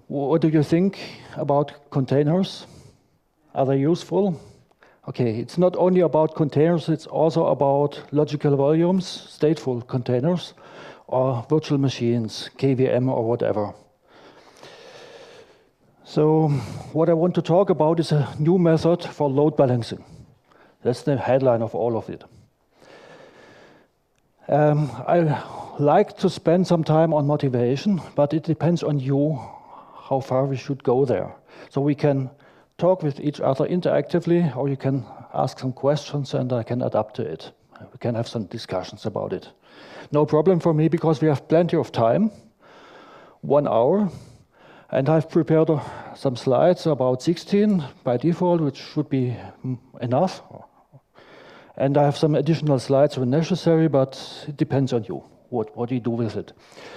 What do you think about containers? Are they useful? Okay, it's not only about containers, it's also about logical volumes, stateful containers, or virtual machines, KVM or whatever. So what I want to talk about is a new method for load balancing. That's the headline of all of it. I like to spend some time on motivation, but it depends on you how far we should go there. So we can talk with each other interactively, or you can ask some questions and I can adapt to it. We can have some discussions about it. No problem for me because we have plenty of time, 1 hour, and I've prepared some slides, about 16 by default, which should be enough. And I have some additional slides when necessary, but it depends on you, what you do with it.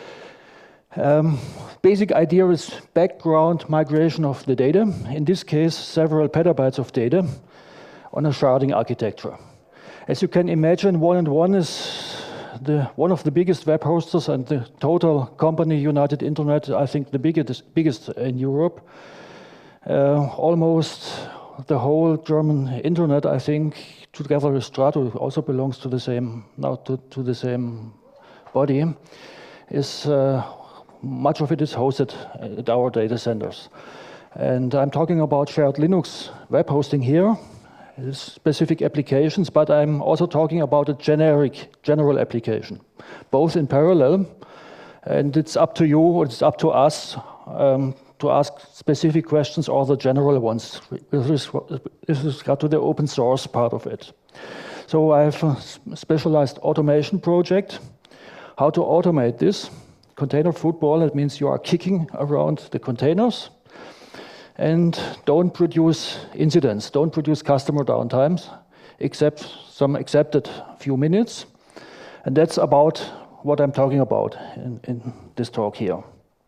Basic idea is background migration of the data. In this case, several petabytes of data on a sharding architecture. As you can imagine, 1&1 is one of the biggest web hosters and the total company, United Internet, I think the biggest in Europe. Almost the whole German internet, I think, together with Strato, also belongs to the same, to the same body, is much of it is hosted at our data centers. And I'm talking about shared Linux web hosting here, specific applications, but I'm also talking about a general application, both in parallel. And it's up to you, or it's up to us to ask specific questions or the general ones with regard to the open source part of it. So I have a specialized automation project. How to automate this? Container football, that means you are kicking around the containers and don't produce incidents, don't produce customer downtimes, except some accepted few minutes. And that's about what I'm talking about in this talk here.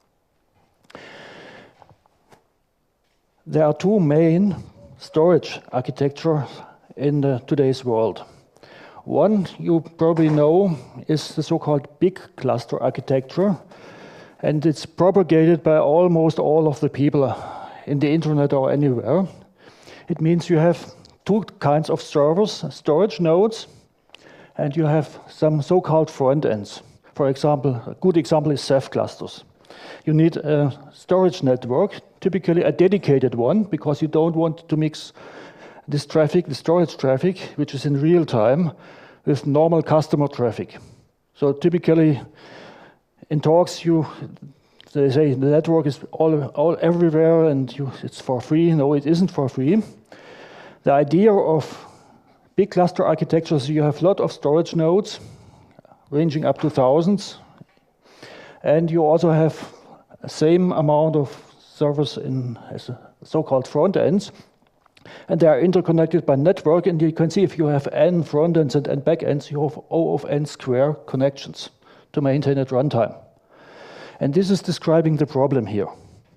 There are two main storage architectures in today's world. One you probably know is the so-called big cluster architecture, and it's propagated by almost all of the people in the internet or anywhere. It means you have two kinds of servers, storage nodes, and you have some so-called front ends. For example, a good example is Ceph clusters. You need a storage network, typically a dedicated one, because you don't want to mix this traffic, the storage traffic, which is in real time, with normal customer traffic. So typically, in talks, they say the network is all everywhere and it's for free. No, it isn't for free. The idea of big cluster architectures, you have a lot of storage nodes, ranging up to thousands, and you also have the same amount of servers as so-called front ends. And they are interconnected by network, and you can see if you have n front ends and n back ends, you have O of n square connections to maintain at runtime. And this is describing the problem here.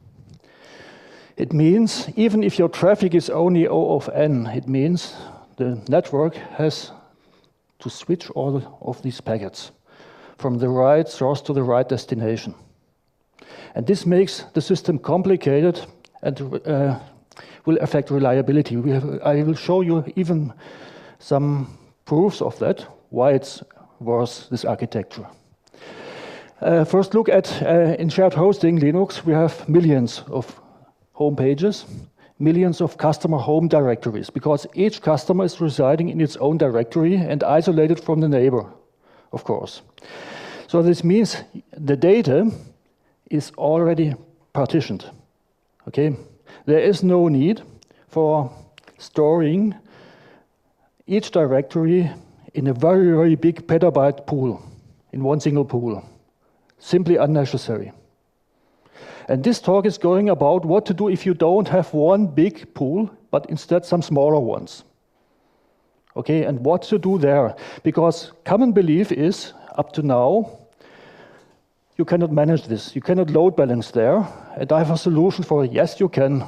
It means even if your traffic is only O of n, it means the network has to switch all of these packets from the right source to the right destination. And this makes the system complicated and will affect reliability. I will show you even some proofs of that, why it's worse, this architecture. First look at, in shared hosting Linux, we have millions of home pages, millions of customer home directories, because each customer is residing in its own directory and isolated from the neighbor, of course. So this means the data is already partitioned, okay? There is no need for storing each directory in a very, very big petabyte pool, in one single pool. Simply unnecessary. And this talk is going about what to do if you don't have one big pool, but instead some smaller ones. Okay, and what to do there? Because common belief is, up to now, you cannot manage this. You cannot load balance there. And I have a solution for it. Yes, you can.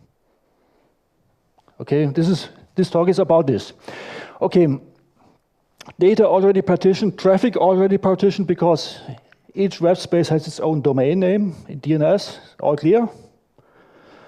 Okay, this talk is about this. Okay, data already partitioned, traffic already partitioned, because each web space has its own domain name, DNS, all clear?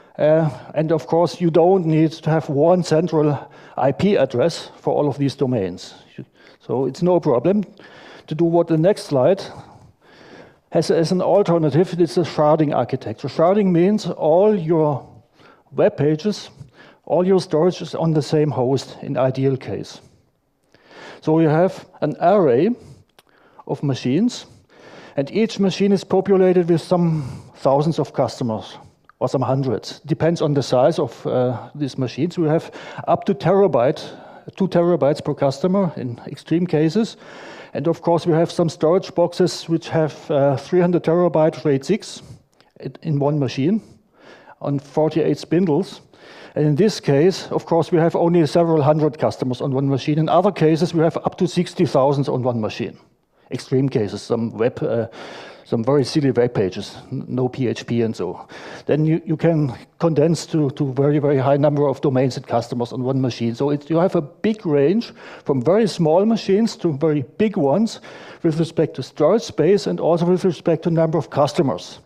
And of course, you don't need to have one central IP address for all of these domains. So it's no problem to do what the next slide has as an alternative. It's a sharding architecture. Sharding means all your web pages, all your storage is on the same host in ideal case. So you have an array of machines, and each machine is populated with some thousands of customers, or some hundreds. Depends on the size of these machines. We have up to 2 terabytes per customer in extreme cases. And of course, we have some storage boxes which have 300 terabyte RAID 6 in one machine on 48 spindles. And in this case, of course, we have only several hundred customers on one machine. In other cases, we have up to 60,000 on one machine. Extreme cases, some very silly web pages, no PHP and so. Then you can condense to very, very high number of domains and customers on one machine. So you have a big range from very small machines to very big ones with respect to storage space and also with respect to number of customers.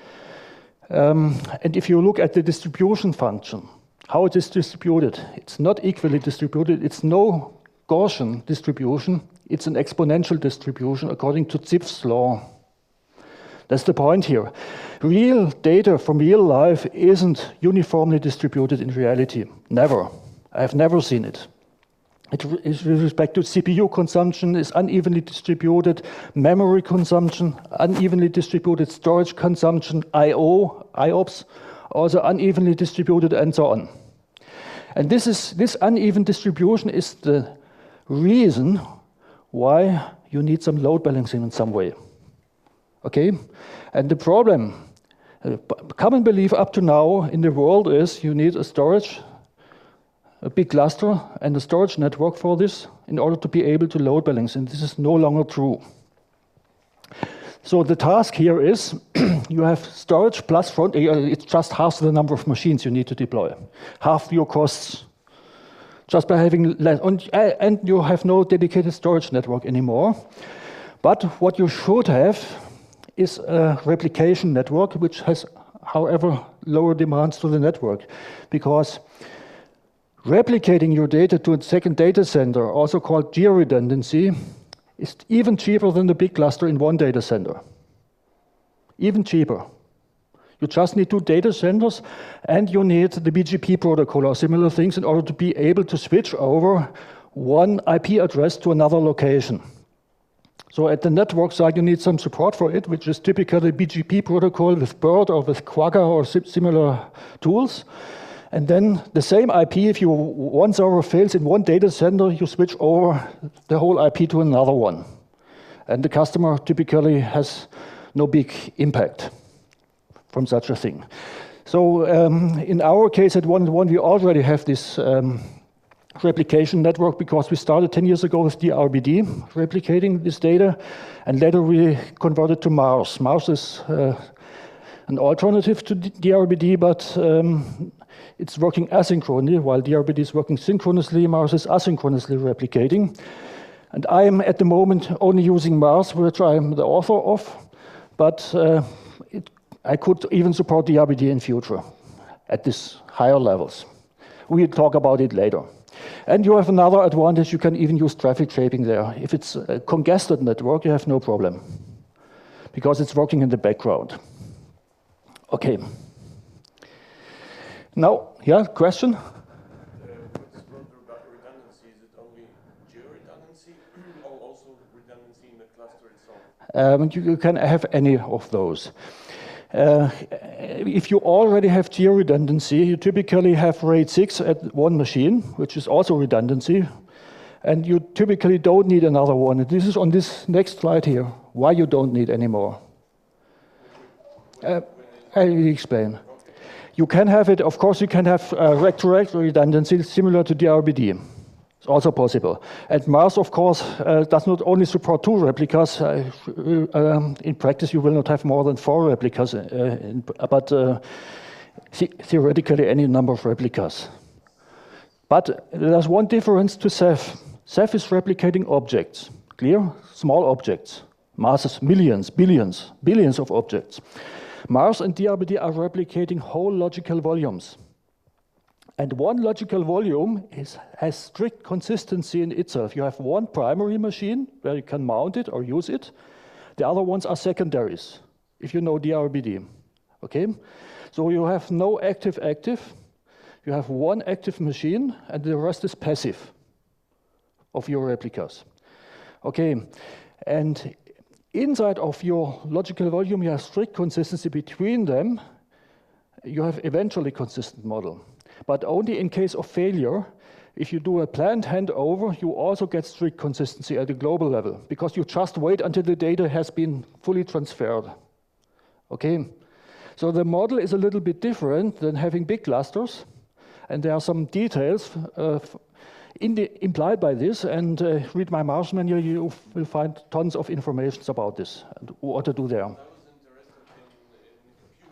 And if you look at the distribution function, how it is distributed, it's not equally distributed. It's no Gaussian distribution. It's an exponential distribution according to Zipf's law. That's the point here. Real data from real life isn't uniformly distributed in reality. Never. I have never seen it. It is with respect to CPU consumption is unevenly distributed, memory consumption, unevenly distributed, storage consumption, IOPS, also unevenly distributed, and so on. And this uneven distribution is the reason why you need some load balancing in some way. Okay? And the problem, common belief up to now in the world is you need a storage, a big cluster, and a storage network for this in order to be able to load balance, and this is no longer true. So the task here is you have storage plus front, it's just half the number of machines you need to deploy, half your costs, just by having less, and you have no dedicated storage network anymore. But what you should have is a replication network, which has, however, lower demands to the network, because replicating your data to a second data center, also called geo-redundancy, is even cheaper than the big cluster in one data center. Even cheaper. You just need 2 data centers, and you need the BGP protocol or similar things in order to be able to switch over one IP address to another location. So at the network side, you need some support for it, which is typically BGP protocol with BERT or with Quagga or similar tools. And then the same IP, if one server fails in one data center, you switch over the whole IP to another one. And the customer typically has no big impact from such a thing. So in our case at 1&1, we already have this replication network because we started 10 years ago with DRBD, replicating this data, and later we converted to Mars. Mars is an alternative to DRBD, but it's working asynchronously, while DRBD is working synchronously. Mars is asynchronously replicating. And I am at the moment only using Mars, which I am the author of, but I could even support DRBD in future at these higher levels. We'll talk about it later. And you have another advantage, you can even use traffic shaping there. If it's a congested network, you have no problem, because it's working in the background. Okay. Now, yeah, question? What's redundancy? Is it only geo-redundancy or also redundancy in the cluster itself? You can have any of those. If you already have geo-redundancy, you typically have RAID 6 at one machine, which is also redundancy, and you typically don't need another one. This is on this next slide here, why you don't need any more. I will explain. You can have it, of course, you can have rack-to-rack redundancy similar to DRBD. It's also possible. And Mars, of course, does not only support 2 replicas. In practice, you will not have more than 4 replicas, but theoretically, any number of replicas. But there's one difference to Ceph. Ceph is replicating objects, clear? Small objects. Mars is millions, billions of objects. Mars and DRBD are replicating whole logical volumes. And one logical volume has strict consistency in itself. You have one primary machine where you can mount it or use it. The other ones are secondaries, if you know DRBD. Okay? So you have no active-active. You have one active machine, and the rest is passive of your replicas. Okay, and inside of your logical volume, you have strict consistency between them. You have eventually consistent model. But only in case of failure, if you do a planned handover, you also get strict consistency at the global level, because you just wait until the data has been fully transferred. Okay, so the model is a little bit different than having big clusters, and there are some details implied by this, and read my Mars manual, you will find tons of information about this and what to do there. I was interested in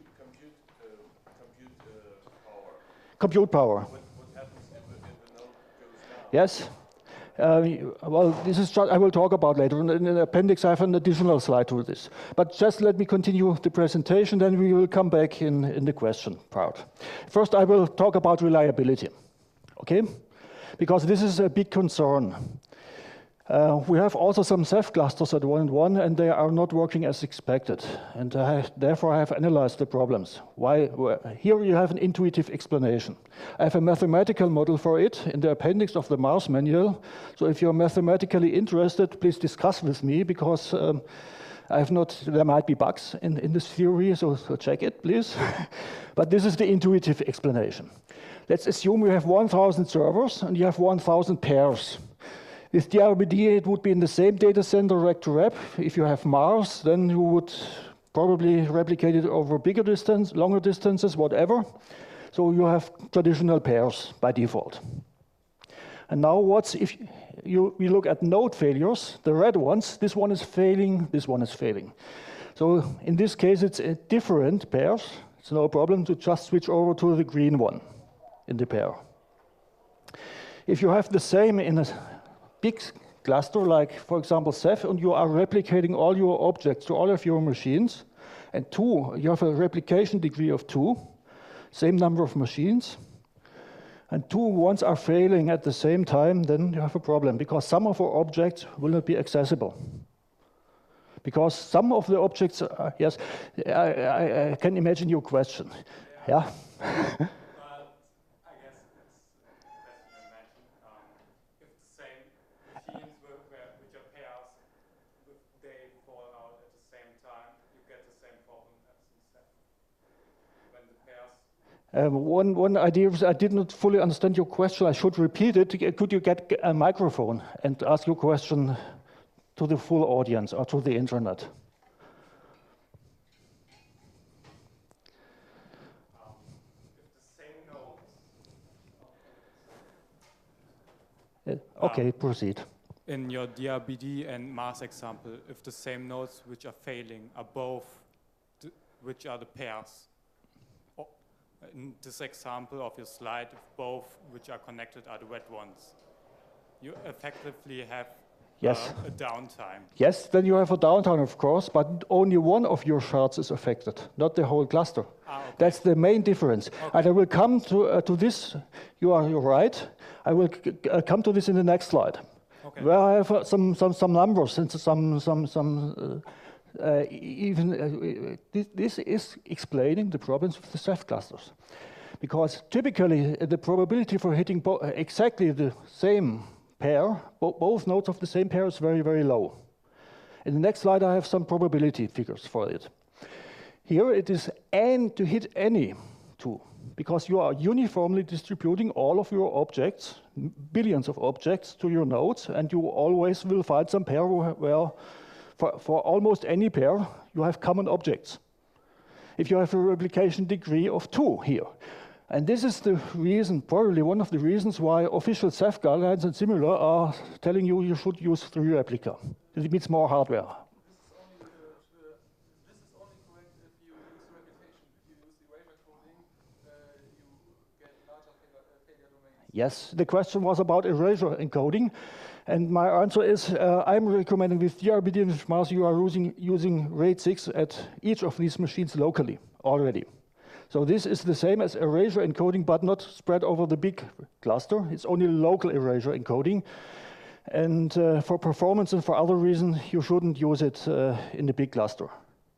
Compute power. What happens if a node goes down? Yes. Well, this is just, I will talk about later. In the appendix, I have an additional slide to this. But just let me continue the presentation, then we will come back in the question part. First, I will talk about reliability, okay? Because this is a big concern. We have also some Ceph clusters at 1&1, and they are not working as expected. And therefore, I have analyzed the problems. Why? Here you have an intuitive explanation. I have a mathematical model for it in the appendix of the Mars manual. So if you're mathematically interested, please discuss with me, because there might be bugs in this theory, so check it, please. But this is the intuitive explanation. Let's assume you have 1,000 servers, and you have 1,000 pairs. With DRBD, it would be in the same data center, rack to rack. If you have Mars, then you would probably replicate it over bigger distance, longer distances, whatever. So you have traditional pairs by default. And now if we look at node failures, the red ones, this one is failing, this one is failing. So in this case, it's a different pairs. It's no problem to just switch over to the green one in the pair. If you have the same in a big cluster, like, for example, Ceph, and you are replicating all your objects to all of your machines, and you have a replication degree of 2, same number of machines, and 2 ones are failing at the same time, then you have a problem, because some of our objects will not be accessible. Because some of the objects are, yes, I can imagine your question. Yeah? One idea is I did not fully understand your question. I should repeat it. Could you get a microphone and ask your question to the full audience or to the internet? Okay, proceed. In your DRBD and Mars example, if the same nodes which are failing are both, which are the pairs? In this example of your slide, if both which are connected are the red ones, you effectively have a downtime. Yes, then you have a downtime, of course, but only one of your shards is affected, not the whole cluster. Okay. That's the main difference. Okay. And I will come to this. You're right. I will come to this in the next slide, okay, where I have some numbers and this is explaining the problems with the Ceph clusters. Because typically, the probability for hitting exactly the same pair, both nodes of the same pair, is very, very low. In the next slide, I have some probability figures for it. Here it is n to hit any 2, because you are uniformly distributing all of your objects, billions of objects, to your nodes, and you always will find some pair where for almost any pair, you have common objects. If you have a replication degree of 2 here. And this is the reason, probably one of the reasons why official Ceph guidelines and similar are telling you should use 3 replica. It means more hardware. This is only correct if you use reputation. If you use erasure coding, you get larger failure domains. Yes, the question was about erasure encoding, and my answer is I'm recommending with DRBD and with Mars you are using RAID 6 at each of these machines locally already. So this is the same as erasure encoding, but not spread over the big cluster. It's only local erasure encoding. And for performance and for other reasons, you shouldn't use it in the big cluster.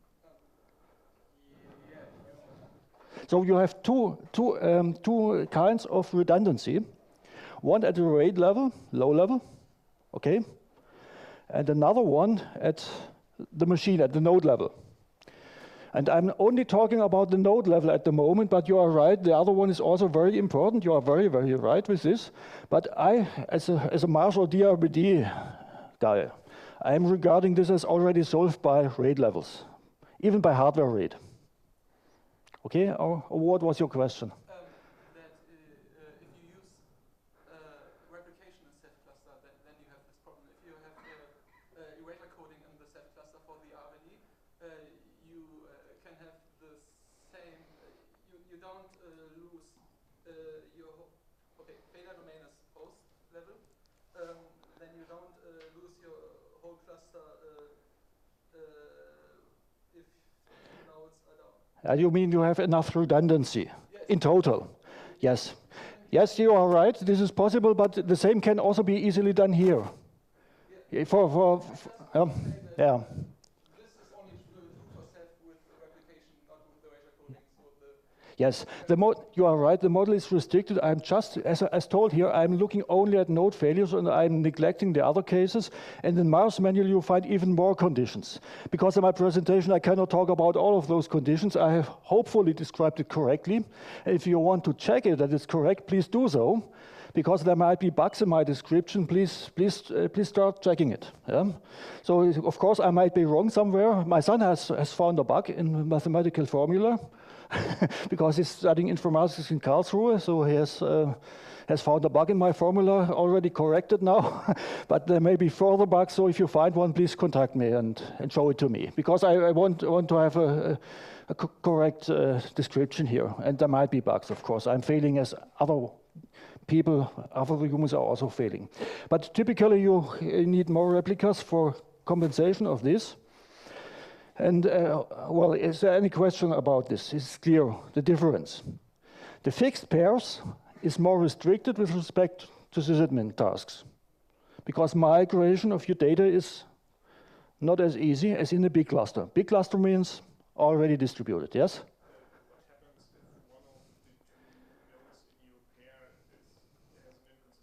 So you have two kinds of redundancy. One at the RAID level, low level, okay? And another one at the machine, at the node level. And I'm only talking about the node level at the moment, but you are right, the other one is also very important. You are very, very right with this. But I, as a Mars or DRBD guy, I am regarding this as already solved by RAID levels, even by hardware RAID. Okay, or what was your question? That if you use replication in Ceph cluster, then you have this problem. If you have erasure coding in the Ceph cluster for the RBD, you can have the same. You don't lose your failure domain is post level. Then you don't lose your whole cluster if two nodes are down. You mean you have enough redundancy in total? Yes. Yes, you are right. This is possible, but the same can also be easily done here. Yeah. This is only true for Ceph with replication, not with erasure coding. So Yes, you are right, the model is restricted. I'm just, as told here, I'm looking only at node failures and I'm neglecting the other cases. And in Mars manual, you'll find even more conditions. Because in my presentation, I cannot talk about all of those conditions. I have hopefully described it correctly. If you want to check it that it's correct, please do so. Because there might be bugs in my description, please start checking it. Yeah? So, of course, I might be wrong somewhere. My son has found a bug in mathematical formula. Because he's studying informatics in Karlsruhe, so he has found a bug in my formula, already corrected now. But there may be further bugs, so if you find one, please contact me and show it to me. Because I want to have a correct description here, and there might be bugs, of course. I'm failing as other people, other humans are also failing. But typically you need more replicas for compensation of this. And, well, is there any question about this? It's clear, the difference. The fixed pairs is more restricted with respect to sysadmin tasks, because migration of your data is not as easy as in a big cluster. Big cluster means already distributed, yes? What happens if one of the two nodes in your pair has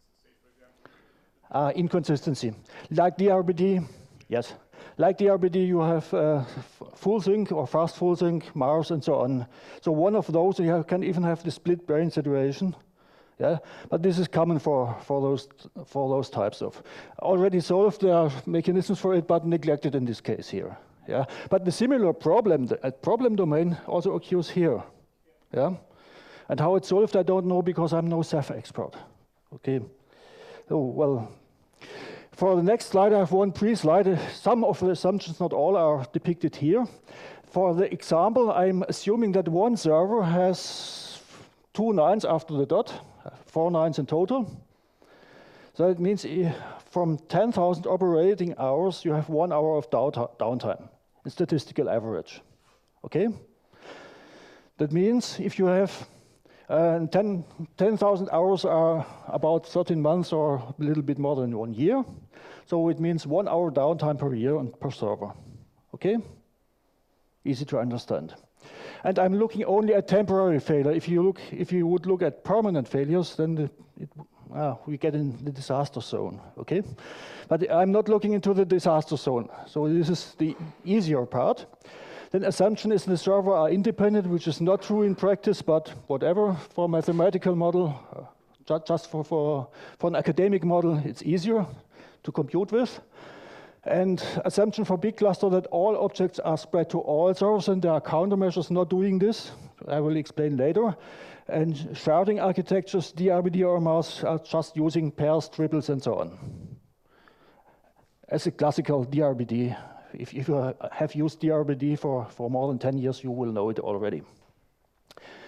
an inconsistency, for example? Inconsistency. Like DRBD, yes. Like DRBD, you have full sync or fast full sync, Mars, and so on. So one of those, you can even have the split brain situation. Yeah, but this is common for those types of. Already solved, there are mechanisms for it, but neglected in this case here. Yeah, but the similar problem, the problem domain also occurs here. Yeah, and how it's solved, I don't know because I'm no Ceph expert. Okay, so well. For the next slide, I have one pre-slide. Some of the assumptions, not all, are depicted here. For the example, I'm assuming that one server has 2 nines after the dot, 4 nines in total. So it means from 10,000 operating hours, you have 1 hour of downtime in statistical average. Okay? That means if you have 10,000 hours are about 13 months or a little bit more than 1 year. So it means 1 hour downtime per year and per server. Okay? Easy to understand. And I'm looking only at temporary failure. If you would look at permanent failures, then we get in the disaster zone. Okay? But I'm not looking into the disaster zone. So this is the easier part. Then assumption is the server are independent, which is not true in practice, but whatever, for a mathematical model, just for an academic model, it's easier to compute with. And assumption for big cluster that all objects are spread to all servers, and there are countermeasures not doing this. I will explain later. And sharding architectures, DRBD or Mars, are just using pairs, triples, and so on. As a classical DRBD, if you have used DRBD for more than 10 years, you will know it already.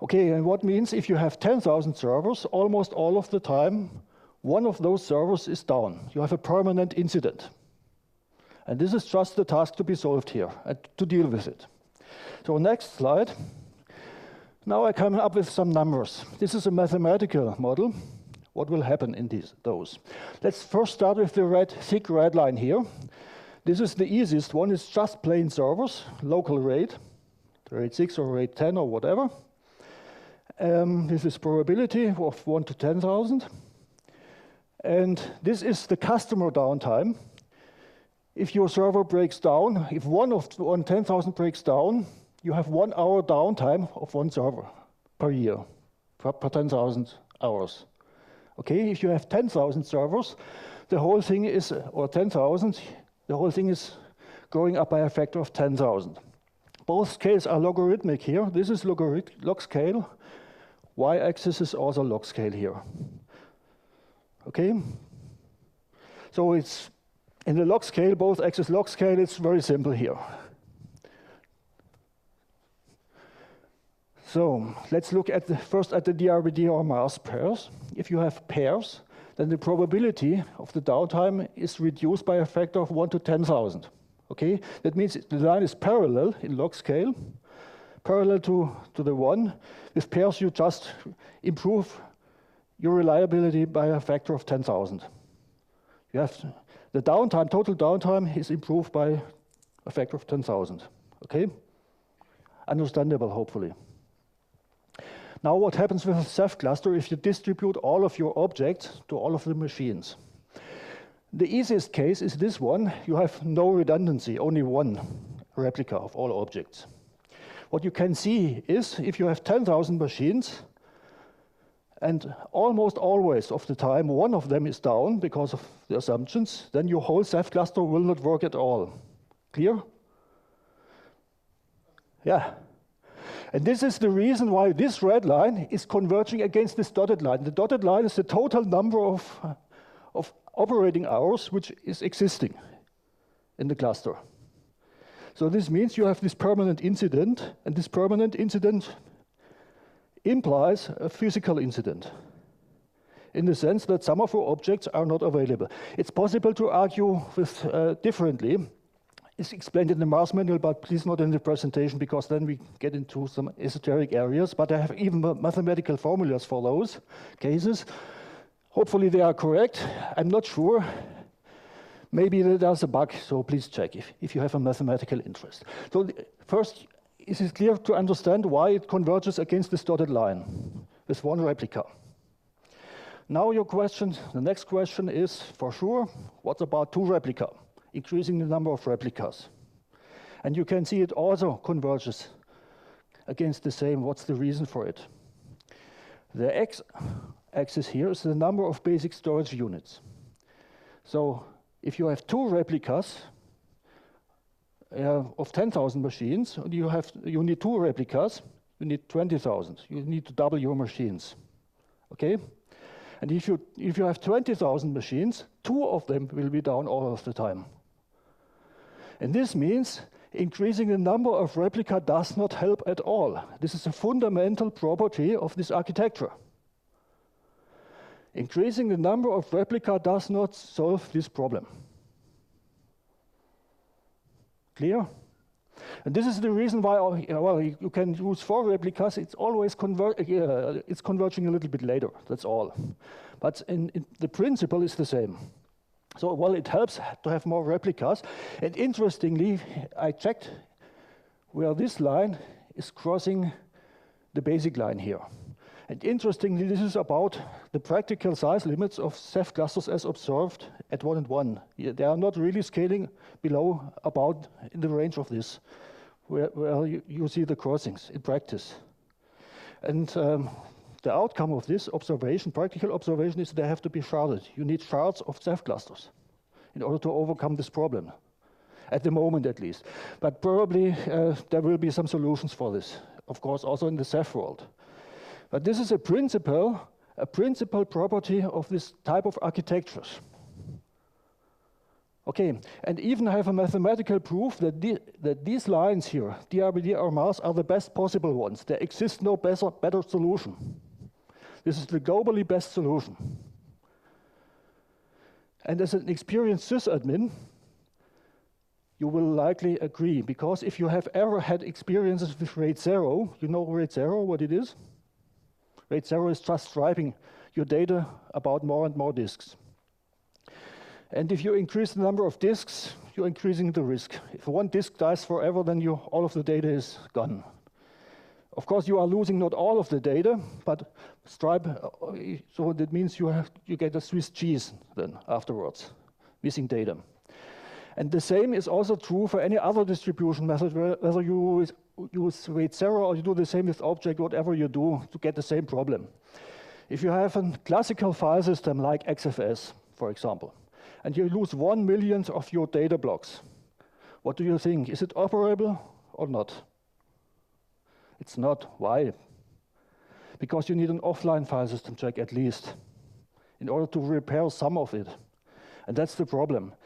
Okay, and what means if you have 10,000 servers, almost all of the time, one of those servers is down. You have a permanent incident. And this is just the task to be solved here, and to deal with it. So next slide. Now I come up with some numbers. This is a mathematical model. What will happen in those? Let's first start with the thick red line here. This is the easiest one. It's just plain servers, local RAID, RAID 6 or RAID 10 or whatever. This is probability of 1 to 10,000. And this is the customer downtime. If your server breaks down, if one 10,000 breaks down, you have 1 hour downtime of one server per year, per 10,000 hours. Okay, if you have 10,000 servers, the whole thing is, or 10,000, the whole thing is going up by a factor of 10,000. Both scales are logarithmic here. This is log scale. Y-axis is also log scale here. Okay? So it's in the log scale, both axis log scale, it's very simple here. So let's look at first at the DRBD or Mars pairs. If you have pairs, then the probability of the downtime is reduced by a factor of 1 to 10,000. Okay, that means the line is parallel in log scale, parallel to the 1. With pairs, you just improve your reliability by a factor of 10,000. You have the downtime, total downtime, is improved by a factor of 10,000. Okay, understandable, hopefully. Now what happens with a Ceph cluster if you distribute all of your objects to all of the machines? The easiest case is this one. You have no redundancy, only one replica of all objects. What you can see is if you have 10,000 machines, and almost always of the time one of them is down because of the assumptions, then your whole Ceph cluster will not work at all. Clear? Yeah. And this is the reason why this red line is converging against this dotted line. The dotted line is the total number of operating hours which is existing in the cluster. So this means you have this permanent incident, and this permanent incident implies a physical incident in the sense that some of your objects are not available. It's possible to argue with differently. It's explained in the Mars manual, but please not in the presentation, because then we get into some esoteric areas. But I have even mathematical formulas for those cases. Hopefully they are correct. I'm not sure. Maybe there's a bug, so please check if you have a mathematical interest. So first, is it clear to understand why it converges against this dotted line with one replica? Now your question, the next question is, for sure, what about two replica? Increasing the number of replicas. And you can see it also converges against the same. What's the reason for it? The x-axis here is the number of basic storage units. So if you have two replicas of 10,000 machines, and you need two replicas, you need 20,000. You need to double your machines. Okay? And if you have 20,000 machines, two of them will be down all of the time. And this means increasing the number of replica does not help at all. This is a fundamental property of this architecture. Increasing the number of replica does not solve this problem. Clear? And this is the reason why, well, you can use 4 replicas. It's always it's converging a little bit later. That's all. But the principle is the same. So, well, it helps to have more replicas. And interestingly, I checked where this line is crossing the basic line here. And interestingly, this is about the practical size limits of Ceph clusters as observed at 1 and 1. They are not really scaling below about in the range of this, where you see the crossings in practice. And the outcome of this observation, practical observation, is they have to be sharded. You need shards of Ceph clusters in order to overcome this problem, at the moment at least. But probably there will be some solutions for this, of course, also in the Ceph world. But this is a principle property of this type of architectures. Okay, and even have a mathematical proof that, that these lines here, DRBD or Mars, are the best possible ones. There exists no better solution. This is the globally best solution. And as an experienced sysadmin, you will likely agree, because if you have ever had experiences with RAID 0, you know RAID 0, what it is? RAID 0 is just striping your data about more and more disks. And if you increase the number of disks, you're increasing the risk. If one disk dies forever, then all of the data is gone. Of course, you are losing not all of the data, but stripe, so that means you get a Swiss cheese then afterwards, missing data. And the same is also true for any other distribution method, whether you use RAID 0 or you do the same with object, whatever you do to get the same problem. If you have a classical file system like XFS, for example, and you lose 1 millionth of your data blocks, what do you think? Is it operable or not? It's not. Why? Because you need an offline file system check at least in order to repair some of it. And that's the problem.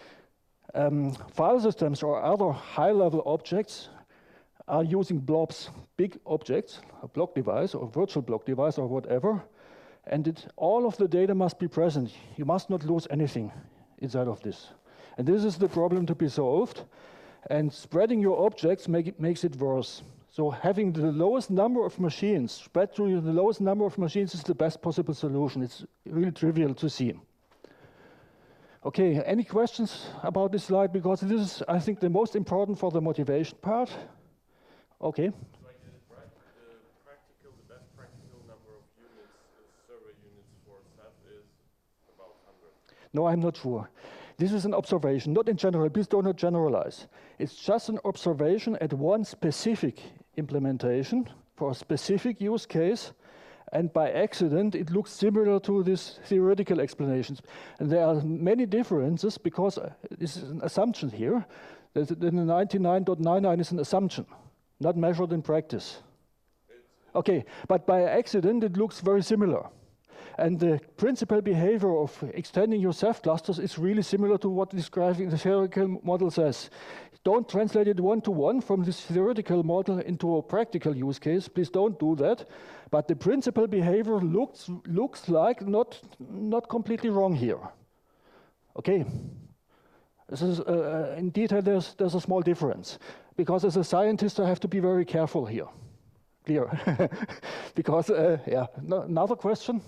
File systems or other high-level objects are using blobs, big objects, a block device or virtual block device or whatever, and all of the data must be present. You must not lose anything inside of this. And this is the problem to be solved, and spreading your objects makes it worse. So having the lowest number of machines, spread through the lowest number of machines is the best possible solution. It's really trivial to see. Okay, any questions about this slide? Because this is, I think, the most important for the motivation part. Okay. Do I get it right? The best practical number of units, server units for Ceph is about 100. No, I'm not sure. This is an observation, not in general. Please do not generalize. It's just an observation at one specific implementation for a specific use case, and by accident, it looks similar to these theoretical explanations. And there are many differences because this is an assumption here. That the 99.99 is an assumption, not measured in practice. Okay, but by accident, it looks very similar. And the principal behavior of extending your Ceph clusters is really similar to what describing the theoretical model says. Don't translate it one-to-one from this theoretical model into a practical use case. Please don't do that. But the principal behavior looks like not completely wrong here. Okay. This is, in detail, there's a small difference. Because as a scientist, I have to be very careful here. Clear. Because, yeah. Another question?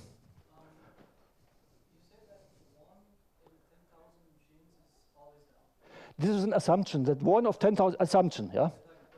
This is an assumption, that 1 of 10,000, assumption, yeah? If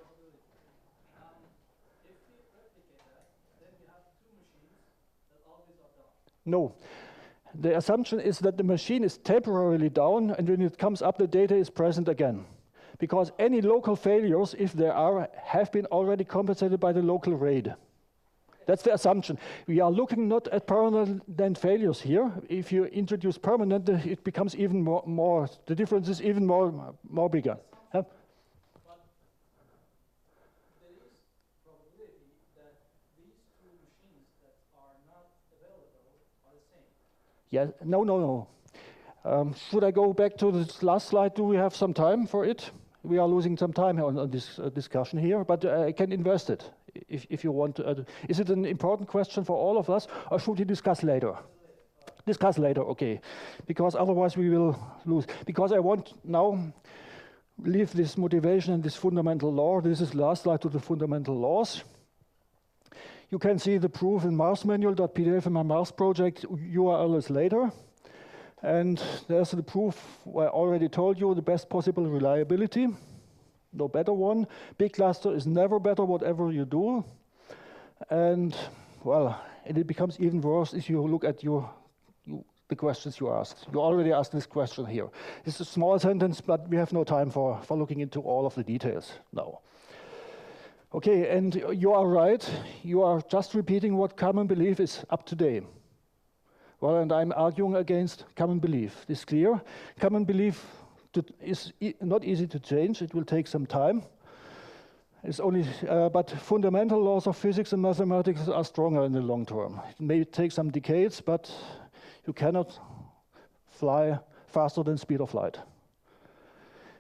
we replicate that, then we have 2 machines that always are down. No. The assumption is that the machine is temporarily down, and when it comes up, the data is present again. Because any local failures, if there are, have been already compensated by the local RAID. That's the assumption. We are looking not at permanent failures here. If you introduce permanent, it becomes even more the difference is even more bigger. Huh? But there is probability that these 2 machines that are not available are the same. Yeah, no. Should I go back to the last slide? Do we have some time for it? We are losing some time on this discussion here, but I can invest it if you want to. Is it an important question for all of us, or should we discuss later? Discuss later, okay. Because otherwise we will lose. Because I want now leave this motivation and this fundamental law. This is the last slide to the fundamental laws. You can see the proof in Mars manual.pdf in my Mars project. URL is later. And there's the proof I already told you, the best possible reliability. No better one. Big cluster is never better, whatever you do. And, well, and it becomes even worse if you look at the questions you asked. You already asked this question here. It's a small sentence, but we have no time for looking into all of the details now. Okay, and you are right. You are just repeating what common belief is up to date. Well, and I'm arguing against common belief. It's clear. Common belief is not easy to change. It will take some time. It's only, but fundamental laws of physics and mathematics are stronger in the long term. It may take some decades, but you cannot fly faster than speed of light.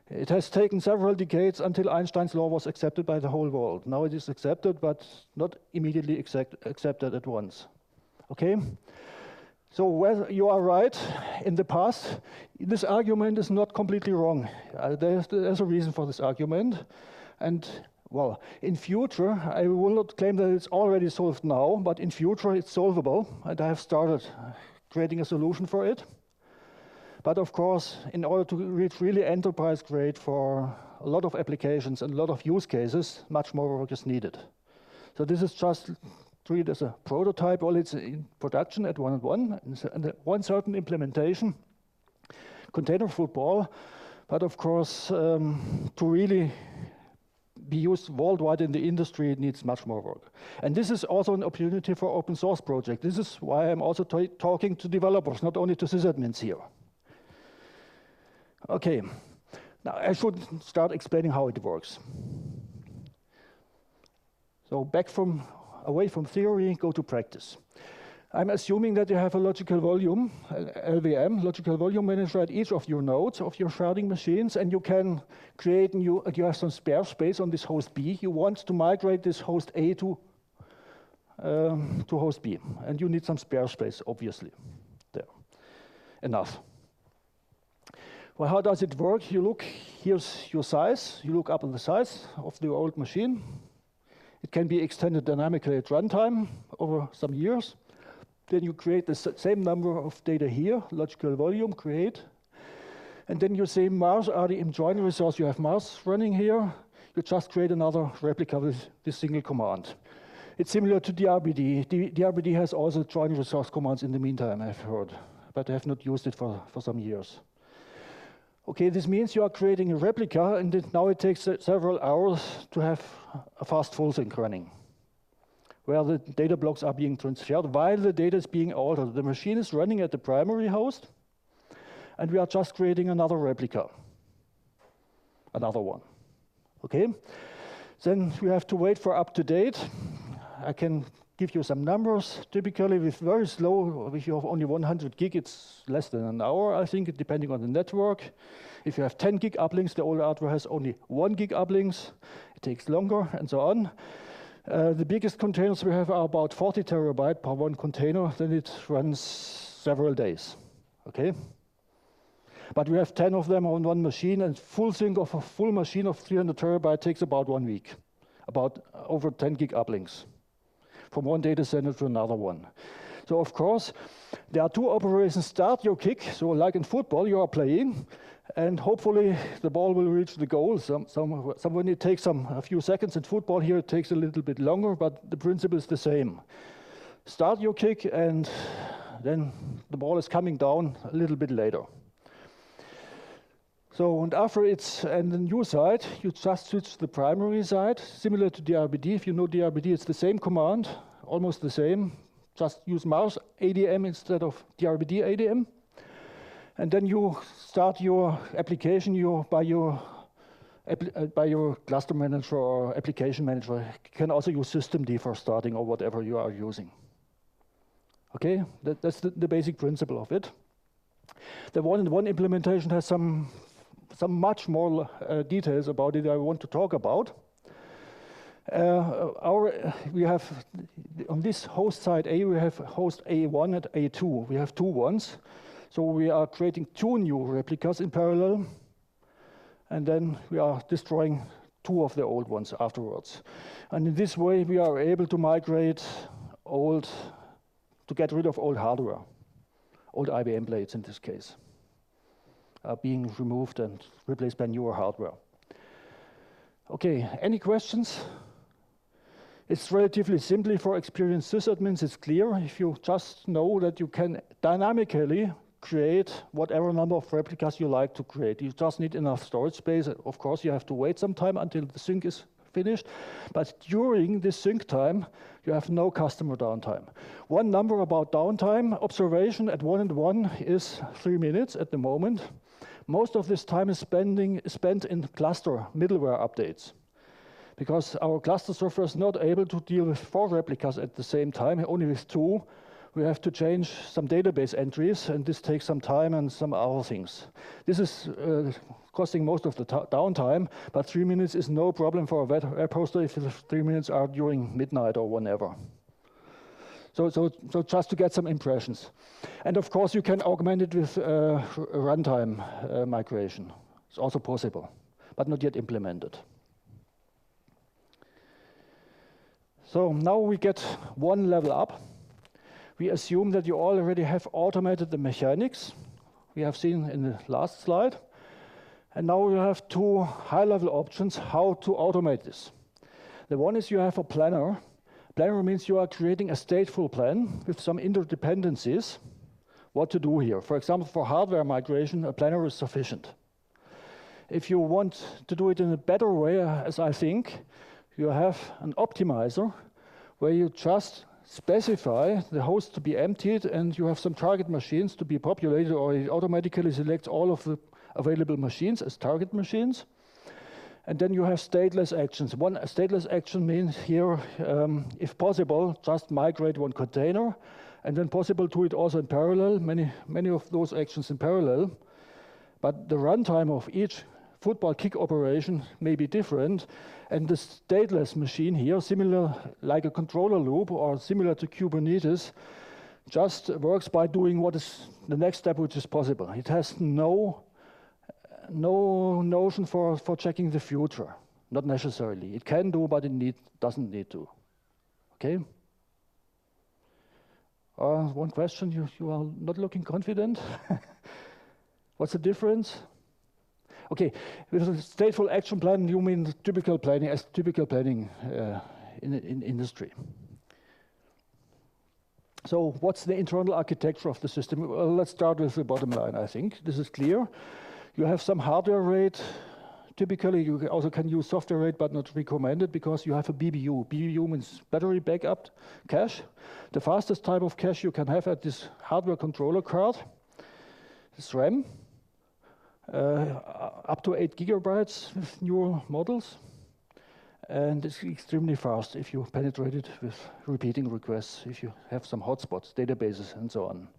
It has taken several decades until Einstein's law was accepted by the whole world. Now it is accepted, but not immediately accepted at once. Okay? So where you are right, in the past, this argument is not completely wrong. There's a reason for this argument. And well, in future, I will not claim that it's already solved now, but in future it's solvable, and I have started creating a solution for it. But of course, in order to reach really enterprise grade for a lot of applications and a lot of use cases, much more work is needed. So this is just treated as a prototype, well, it's in production at 1&1, and one certain implementation, container football, but of course, to really be used worldwide in the industry, it needs much more work. And this is also an opportunity for open source project. This is why I'm also talking to developers, not only to sysadmins here. Okay, now I should start explaining how it works. So away from theory, go to practice. I'm assuming that you have a logical volume, LVM, logical volume manager at each of your nodes of your sharding machines, and you can create you have some spare space on this host B. You want to migrate this host A to host B, and you need some spare space, obviously. There, enough. Well, how does it work? You look, here's your size. You look up at the size of the old machine. It can be extended dynamically at runtime over some years. Then you create the same number of data here, logical volume, create. And then you say Mars RDM join resource. You have Mars running here. You just create another replica with this single command. It's similar to DRBD. DRBD has also join resource commands in the meantime, I've heard. But I have not used it for some years. Okay, this means you are creating a replica, and now it takes several hours to have a fast full sync running, where the data blocks are being transferred while the data is being altered. The machine is running at the primary host, and we are just creating another replica, another one. Okay? Then we have to wait for up to date. I can give you some numbers. Typically, with very slow, if you have only 100 gig, it's less than an hour, I think, depending on the network. If you have 10 gig uplinks, the old hardware has only 1 gig uplinks. It takes longer, and so on. The biggest containers we have are about 40 terabyte per one container. Then it runs several days. Okay? But we have 10 of them on one machine, and full sync of a full machine of 300 terabyte takes about 1 week, about over 10 gig uplinks, from one data center to another one. So of course, there are two operations. Start your kick, so like in football, you are playing, and hopefully the ball will reach the goal. When it takes a few seconds. In football here, it takes a little bit longer, but the principle is the same. Start your kick, and then the ball is coming down a little bit later. So, and after it's on the new side, you just switch to the primary side, similar to DRBD. If you know DRBD, it's the same command, almost the same. Just use Mars ADM instead of DRBD ADM. And then you start your application by your cluster manager or application manager. You can also use systemd for starting or whatever you are using. Okay, that's the basic principle of it. The one-in-one implementation has some much more details about it I want to talk about. We have, on this host side A, we have host A1 and A2. We have two ones. So we are creating two new replicas in parallel. And then we are destroying two of the old ones afterwards. And in this way, we are able to migrate to get rid of old hardware, old IBM blades in this case, are being removed and replaced by newer hardware. Okay, any questions? It's relatively simple for experienced sysadmins. It's clear if you just know that you can dynamically create whatever number of replicas you like to create. You just need enough storage space. Of course, you have to wait some time until the sync is finished. But during this sync time, you have no customer downtime. One number about downtime observation at 1&1 is 3 minutes at the moment. Most of this time is spent in cluster middleware updates, because our cluster software is not able to deal with 4 replicas at the same time, only with 2 we have to change some database entries, and this takes some time and some other things. This is costing most of the downtime, but 3 minutes is no problem for a web hoster if the 3 minutes are during midnight or whenever. So just to get some impressions. And of course, you can augment it with runtime migration. It's also possible, but not yet implemented. So now we get one level up. We assume that you already have automated the mechanics we have seen in the last slide. And now you have two high-level options how to automate this. The one is you have a planner. Planner means you are creating a stateful plan with some interdependencies, what to do here. For example, for hardware migration, a planner is sufficient. If you want to do it in a better way, as I think, you have an optimizer where you just specify the host to be emptied and you have some target machines to be populated, or it automatically selects all of the available machines as target machines. And then you have stateless actions. One stateless action means here, if possible, just migrate one container, and when possible, do it also in parallel, many of those actions in parallel. But the runtime of each football kick operation may be different, and the stateless machine here, similar like a controller loop or similar to Kubernetes, just works by doing what is the next step which is possible. It has no notion for checking the future, not necessarily. It can do, but it doesn't need to. Okay? One question, you are not looking confident? What's the difference? Okay, with a stateful action plan, you mean typical planning as typical planning in industry. So what's the internal architecture of the system? Well, let's start with the bottom line, I think. This is clear. You have some hardware RAID. Typically, you also can use software RAID, but not recommended because you have a BBU. BBU means battery backup cache. The fastest type of cache you can have at this hardware controller card is RAM, up to 8 gigabytes with newer models. And it's extremely fast if you penetrate it with repeating requests, if you have some hotspots, databases, and so on.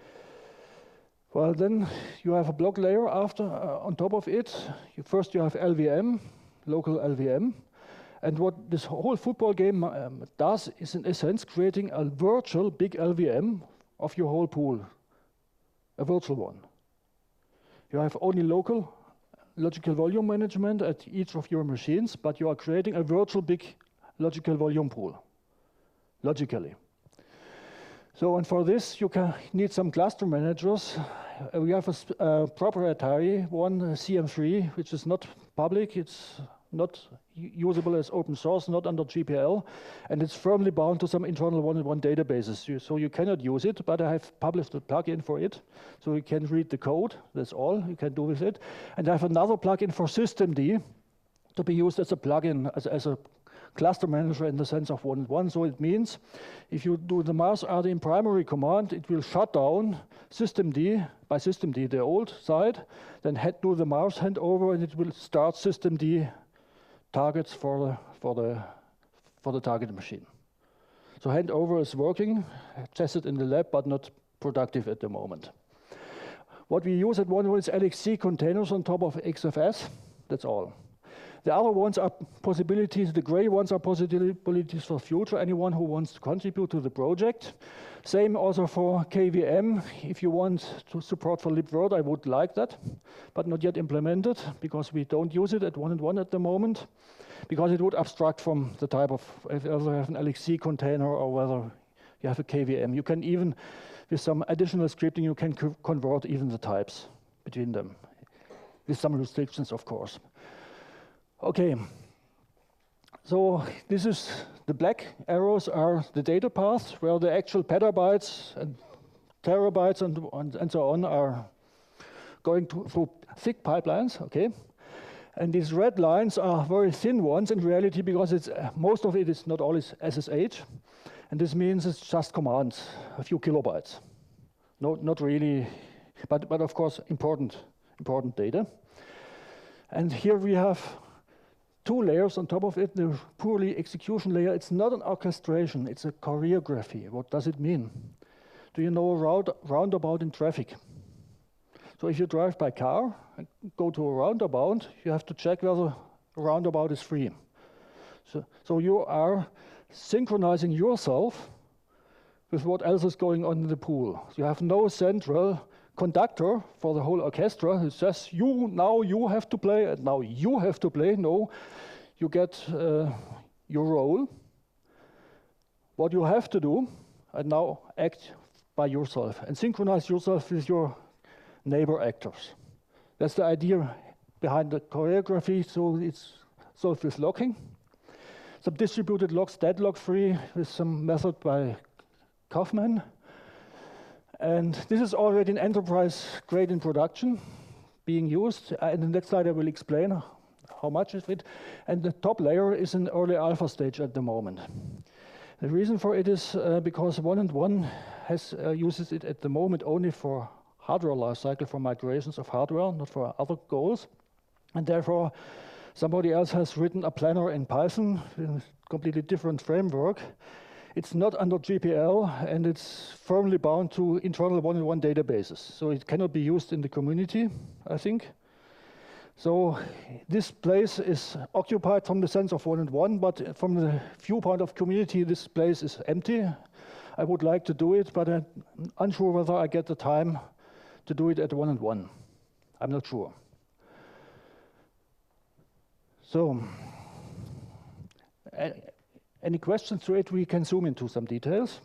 Well, then you have a block layer after on top of it. First you have LVM, local LVM. And what this whole football game does is, in essence, creating a virtual big LVM of your whole pool, a virtual one. You have only local logical volume management at each of your machines, but you are creating a virtual big logical volume pool, logically. So, and for this, you need some cluster managers. We have a proprietary one, CM3, which is not public. It's not usable as open source, not under GPL, and it's firmly bound to some internal one-on-one databases. So you cannot use it, but I have published a plugin for it, so you can read the code. That's all you can do with it. And I have another plugin for systemd to be used as a plugin, as a cluster manager in the sense of one-on-one. So it means if you do the Mars RDM primary command, it will shut down systemd by systemd, the old side, then do the Mars handover, and it will start systemd targets for the target machine. So handover is working, tested in the lab, but not productive at the moment. What we use at one is LXC containers on top of XFS. That's all. The other ones are possibilities. The gray ones are possibilities for future. Anyone who wants to contribute to the project. Same also for KVM. If you want to support for libvirt, I would like that, but not yet implemented because we don't use it at one-on-one at the moment, because it would abstract from the type of whether you have an LXC container or whether you have a KVM. You can even, with some additional scripting, you can convert even the types between them, with some restrictions, of course. Okay, so this is the black arrows are the data paths where the actual petabytes and terabytes and so on are going through thick pipelines, okay? And these red lines are very thin ones in reality because it's most of it is not always SSH, and this means it's just commands, a few kilobytes. No, not really, but of course important data. And here we have two layers on top of it, the purely execution layer. It's not an orchestration, it's a choreography. What does it mean? Do you know a roundabout in traffic? So if you drive by car and go to a roundabout, you have to check whether a roundabout is free. So you are synchronizing yourself with what else is going on in the pool. So you have no central conductor for the whole orchestra who says, now you have to play, and now you have to play. No, you get your role, what you have to do, and now act by yourself and synchronize yourself with your neighbor actors. That's the idea behind the choreography, so it's solved with locking. Some distributed locks, deadlock free, with some method by Kaufman. And this is already an enterprise grade in production being used. In the next slide I will explain how much of it. And the top layer is in early alpha stage at the moment. The reason for it is because 1&1 uses it at the moment only for hardware lifecycle, for migrations of hardware, not for other goals. And therefore, somebody else has written a planner in Python in a completely different framework. It's not under GPL, and it's firmly bound to internal 1&1 databases. So it cannot be used in the community, I think. So this place is occupied from the sense of 1&1, but from the viewpoint of community, this place is empty. I would like to do it, but I'm unsure whether I get the time to do it at 1&1. I'm not sure. So, any questions to it? We can zoom into some details.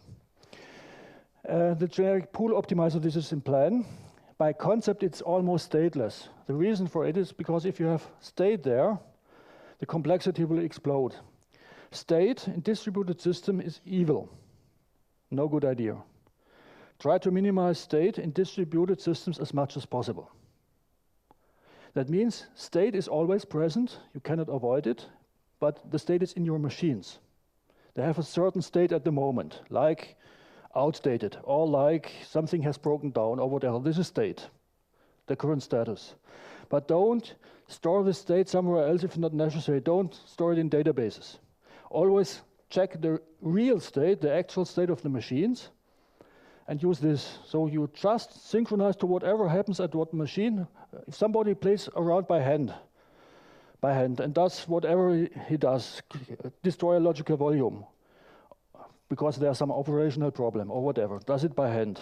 The generic pool optimizer, this is in plan. By concept, it's almost stateless. The reason for it is because if you have state there, the complexity will explode. State in distributed system is evil. No good idea. Try to minimize state in distributed systems as much as possible. That means state is always present, you cannot avoid it, but the state is in your machines. They have a certain state at the moment, like outdated, or like something has broken down, or whatever. This is state, the current status. But don't store the state somewhere else if not necessary. Don't store it in databases. Always check the real state, the actual state of the machines, and use this. So you just synchronize to whatever happens at what machine. If somebody plays around by hand, and does whatever he does, destroy a logical volume, because there's some operational problem or whatever, does it by hand.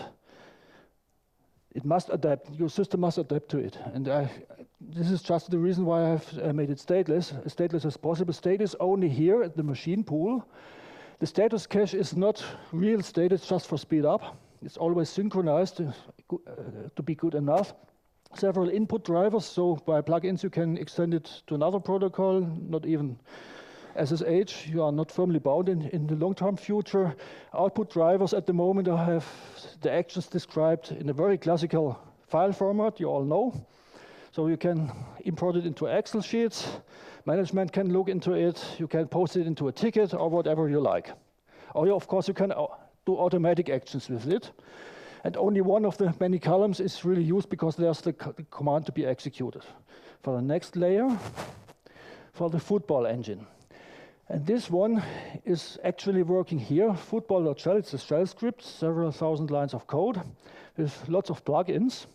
It must adapt, your system must adapt to it. And this is just the reason why I've made it stateless as possible. State is only here at the machine pool. The status cache is not real state, it's just for speed up. It's always synchronized to be good enough. Several input drivers, so by plugins you can extend it to another protocol, not even SSH. You are not firmly bound in the long-term future. Output drivers at the moment I have the actions described in a very classical file format, you all know. So you can import it into Excel sheets. Management can look into it. You can post it into a ticket or whatever you like. Or of course you can do automatic actions with it. And only one of the many columns is really used because there's the command to be executed. For the next layer, for the football engine. And this one is actually working here. Football.shell, it's a shell script, several thousand lines of code with lots of plugins.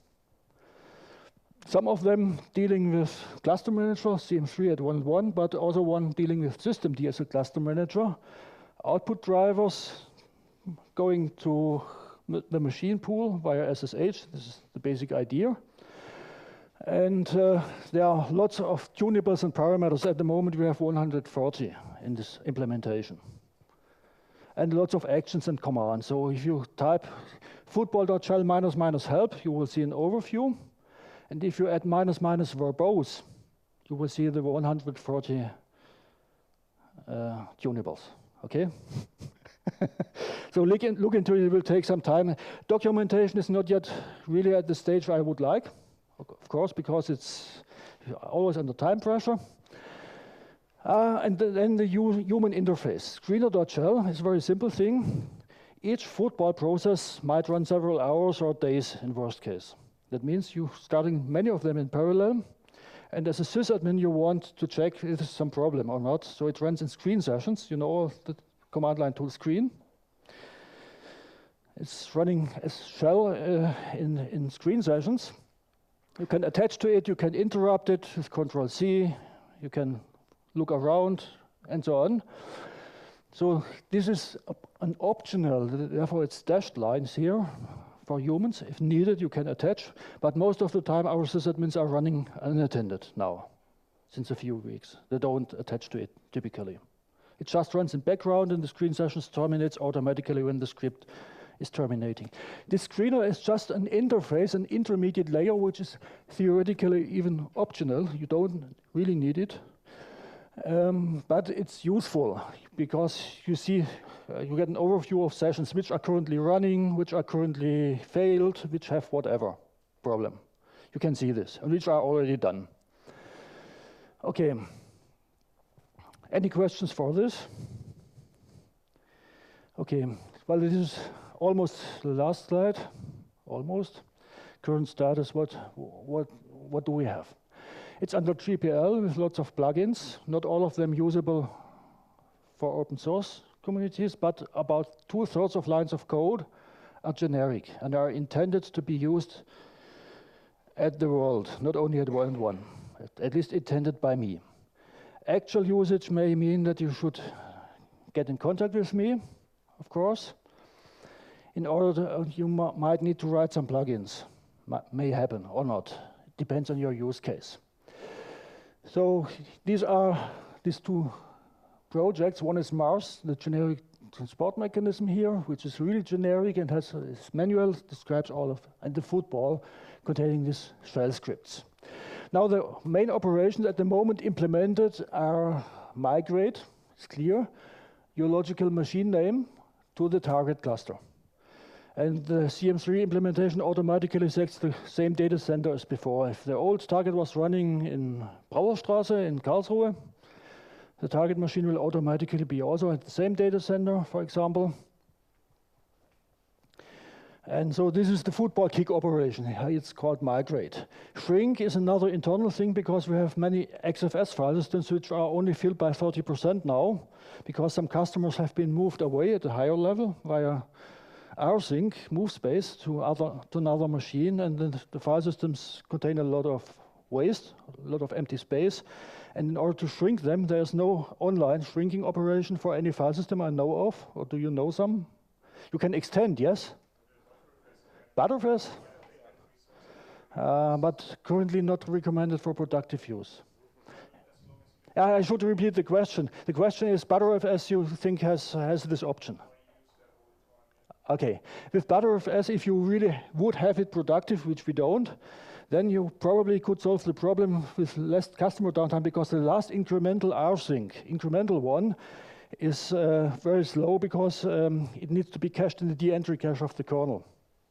Some of them dealing with cluster manager, CM3 at 1&1, but also one dealing with systemd as a cluster manager. Output drivers going to the machine pool via SSH. This is the basic idea. And there are lots of tunables and parameters. At the moment, we have 140 in this implementation. And lots of actions and commands. So if you type football.shell ---- help, you will see an overview. And if you add ---- verbose, you will see the 140 tunables. Okay? So look into it, it will take some time. Documentation is not yet really at the stage I would like, of course, because it's always under time pressure. And then the human interface. Screener.shell is a very simple thing. Each football process might run several hours or days in worst case. That means you're starting many of them in parallel. And as a sysadmin, you want to check if there's some problem or not. So it runs in screen sessions. You know the command line tool screen. It's running as shell in screen sessions. You can attach to it, you can interrupt it with Control-C, you can look around, and so on. So this is an optional, therefore it's dashed lines here for humans. If needed, you can attach, but most of the time our sysadmins are running unattended now, since a few weeks. They don't attach to it typically. It just runs in background and the screen sessions terminates automatically when the script is terminating. This screener is just an interface, an intermediate layer, which is theoretically even optional. You don't really need it. But it's useful because you see, you get an overview of sessions which are currently running, which are currently failed, which have whatever problem. You can see this, and which are already done. Okay. Any questions for this? Okay. Well, this is almost the last slide. Almost. Current status. What do we have? It's under GPL with lots of plugins, not all of them usable for open source communities, but about 2/3 of lines of code are generic and are intended to be used at the world, not only at 1.1, at least intended by me. Actual usage may mean that you should get in contact with me, of course. In order to, you might need to write some plugins. May happen or not. It depends on your use case. So these are these two projects. One is Mars, the generic transport mechanism here, which is really generic and has its manual, describes all of, and the football containing these shell scripts. Now the main operations at the moment implemented are migrate, it's clear, your logical machine name to the target cluster. And the CM3 implementation automatically sets the same data center as before. If the old target was running in Brauerstraße in Karlsruhe, the target machine will automatically be also at the same data center, for example. And so this is the football kick operation. It's called migrate. Shrink is another internal thing because we have many XFS file systems which are only filled by 30% now because some customers have been moved away at a higher level via rsync, move space to another machine, and then the file systems contain a lot of waste, a lot of empty space. And in order to shrink them, there's no online shrinking operation for any file system I know of, or do you know some? You can extend, yes? Btrfs? But currently not recommended for productive use. I should repeat the question. The question is, Btrfs you think has this option? Okay, with Btrfs, if you really would have it productive, which we don't, then you probably could solve the problem with less customer downtime because the last incremental rsync, incremental one, is very slow because it needs to be cached in the de-entry cache of the kernel.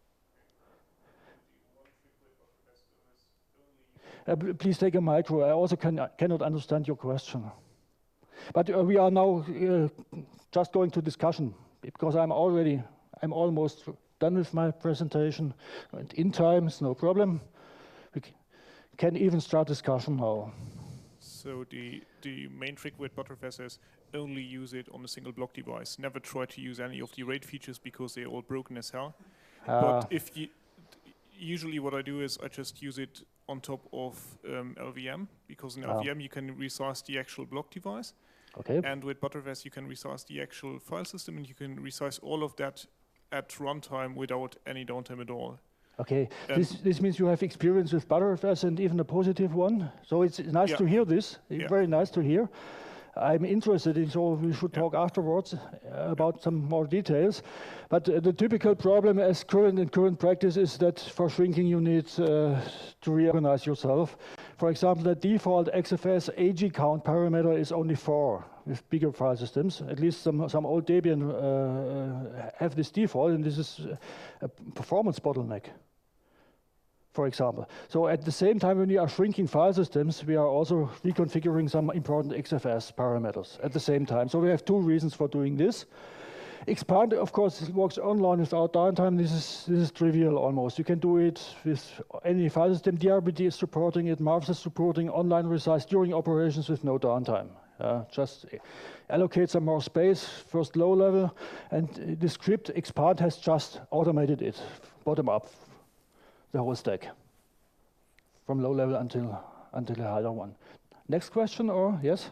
Please take a micro. I also cannot understand your question. But we are now just going to discussion because I'm almost done with my presentation, and in time, it's no problem. We can even start discussion now. So the main trick with Btrfs is only use it on a single block device. Never try to use any of the RAID features because they're all broken as hell. But if you, usually what I do is I just use it on top of LVM, because in LVM you can resize the actual block device. Okay. And with Btrfs you can resize the actual file system, and you can resize all of that at runtime without any downtime at all. Okay, this means you have experience with Btrfs and even a positive one. So it's nice to hear this, very nice to hear. I'm interested in, so we should talk afterwards about some more details. But the typical problem as current practice is that for shrinking you need to reorganize yourself. For example, the default XFS AG count parameter is only 4 with bigger file systems. At least some old Debian have this default, and this is a performance bottleneck, for example. So at the same time, when we are shrinking file systems, we are also reconfiguring some important XFS parameters at the same time. So we have 2 reasons for doing this. Expand, of course, it works online without downtime. This is trivial almost. You can do it with any file system. DRBD is supporting it. Marvs is supporting online resize during operations with no downtime. Just allocate some more space, first low level, and the script expand has just automated it, bottom up, the whole stack, from low level until the higher one. Next question, or yes?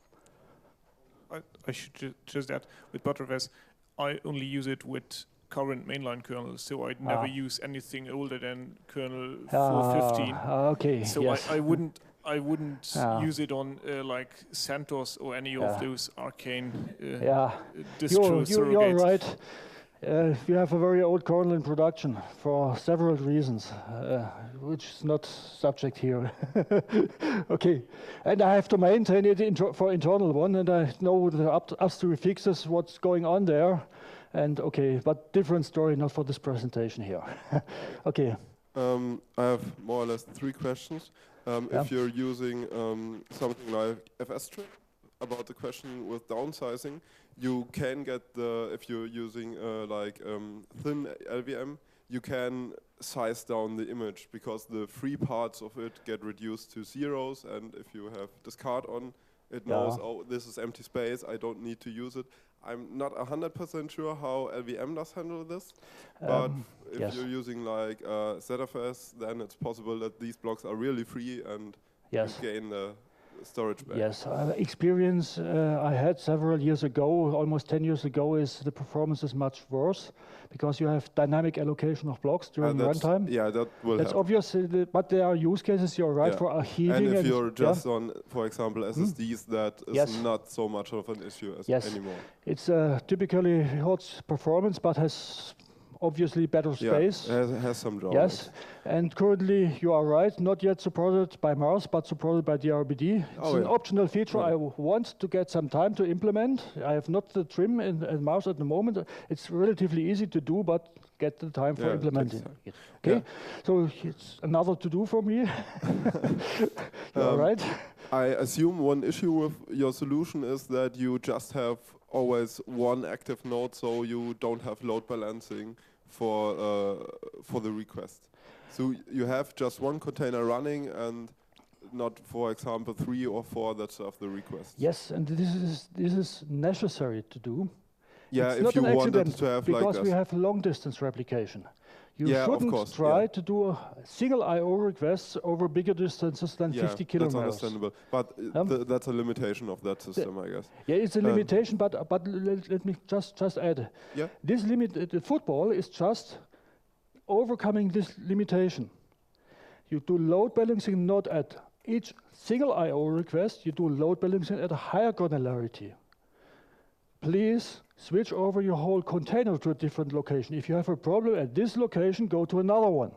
I should just add, with Btrfs, I only use it with current mainline kernels, so I'd never use anything older than kernel 4.15. Okay. So yes. I wouldn't use it on like CentOS or any of those arcane distro surrogates. You're right. We have a very old kernel in production for several reasons, which is not subject here. Okay, and I have to maintain it for internal one, and I know the upstream fixes what's going on there, and okay, but different story, not for this presentation here. Okay. I have more or less 3 questions. If you're using something like FSTrip, about the question with downsizing, you can get if you're using thin LVM, you can size down the image because the free parts of it get reduced to zeros, and if you have discard on, it knows, oh, this is empty space, I don't need to use it. I'm not 100% sure how LVM does handle this, but if you're using like ZFS, then it's possible that these blocks are really free and you gain the storage back. Yes, experience I had several years ago, almost 10 years ago, is the performance is much worse because you have dynamic allocation of blocks during runtime. Yeah, that will That's obvious, but there are use cases, you're right, for archiving. And if you're just on, for example, SSDs, that is not so much of an issue anymore. It's typically hurts performance, but has obviously better space. Has some drawbacks. Yes, and currently you are right, not yet supported by Mars, but supported by DRBD. It's an optional feature I want to get some time to implement. I have not the trim in Mars at the moment. It's relatively easy to do, but get the time for implementing it. Okay, so it's another to do for me. All right. I assume one issue with your solution is that you just have always one active node, so you don't have load balancing for the request. So you have just one container running and not, for example, 3 or 4 that serve the request. Yes, and this is necessary to do. Yeah, it's if you wanted to have because like we have long distance replication. You shouldn't try to do a single I/O requests over bigger distances than 50 kilometers. That's understandable, but that's a limitation of that system, I guess. Yeah, it's a limitation, but let me just add. Yeah. This limit, the football is just overcoming this limitation. You do load balancing not at each single I/O request. You do load balancing at a higher granularity. Please switch over your whole container to a different location. If you have a problem at this location, go to another one.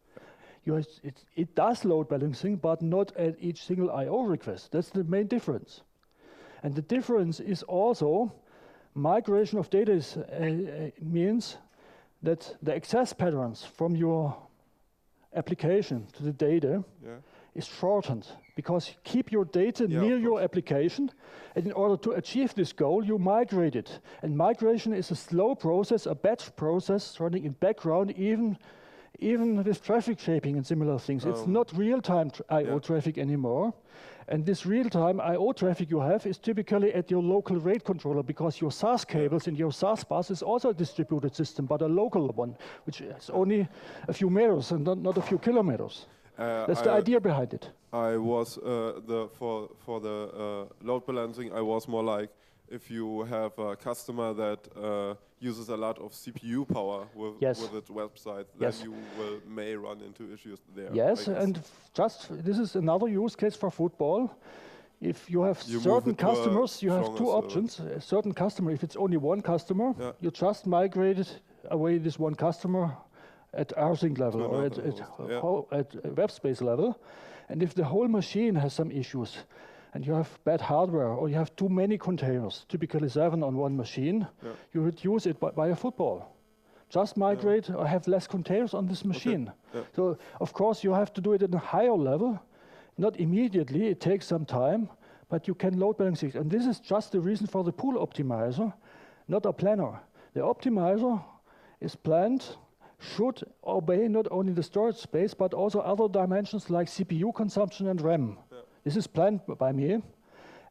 It does load balancing, but not at each single I/O request. That's the main difference. And the difference is also migration of data means that the access patterns from your application to the data is shortened, because you keep your data near your application, and in order to achieve this goal, you migrate it. And migration is a slow process, a batch process running in background, even with traffic shaping and similar things. It's not real-time I/O traffic anymore. And this real-time I/O traffic you have is typically at your local RAID controller, because your SAS cables in your SAS bus is also a distributed system, but a local one, which is only a few meters and not a few kilometers. That's the idea behind it. I was for the load balancing, I was more like, if you have a customer that uses a lot of CPU power with its website, then you may run into issues there. Yes, and this is another use case for football. If you have certain customers, you have 2 options. A certain customer, if it's only one customer, you just migrate away this one customer at rsync level or at web space level. And if the whole machine has some issues, and you have bad hardware, or you have too many containers, typically 7 on one machine, you reduce it by a football. Just migrate or have less containers on this machine. So, of course, you have to do it at a higher level. Not immediately, it takes some time, but you can load balance it. And this is just the reason for the pool optimizer, not a planner. The optimizer is planned, should obey not only the storage space, but also other dimensions like CPU consumption and RAM. This is planned by me.